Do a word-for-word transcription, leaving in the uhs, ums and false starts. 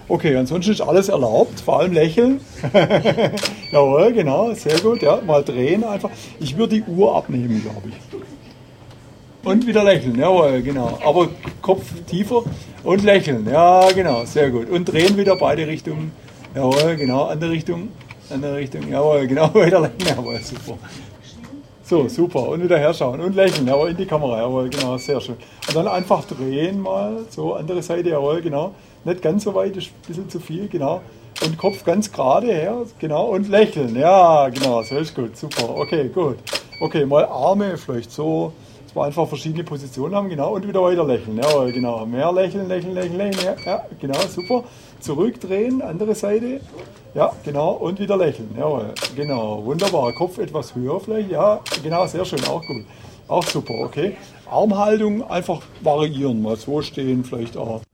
Okay, ansonsten ist alles erlaubt, vor allem lächeln. Jawohl, genau, sehr gut. Ja, mal drehen einfach. Ich würde die Uhr abnehmen, glaube ich. Und wieder lächeln, jawohl, genau. Aber Kopf tiefer und lächeln, ja, genau, sehr gut. Und drehen wieder beide Richtungen. Jawohl, genau, andere Richtung, andere Richtung, jawohl, genau, wieder lächeln, jawohl, super. So, super. Und wieder herschauen und lächeln, jawohl, in die Kamera, jawohl, genau, sehr schön. Und dann einfach drehen mal, so, andere Seite, jawohl, genau. Nicht ganz so weit, ist ein bisschen zu viel, genau. Und Kopf ganz gerade her, genau, und lächeln, ja, genau, so ist gut, super, okay, gut. Okay, mal Arme vielleicht so, dass wir einfach verschiedene Positionen haben, genau, und wieder weiter lächeln, jawohl, genau. Mehr lächeln, lächeln, lächeln, lächeln, ja, ja, genau, super. Zurückdrehen, andere Seite. Ja, genau, und wieder lächeln. Jawohl, genau, wunderbar. Kopf etwas höher vielleicht. Ja, genau, sehr schön, auch gut. Auch super, okay. Armhaltung einfach variieren, mal so stehen, vielleicht auch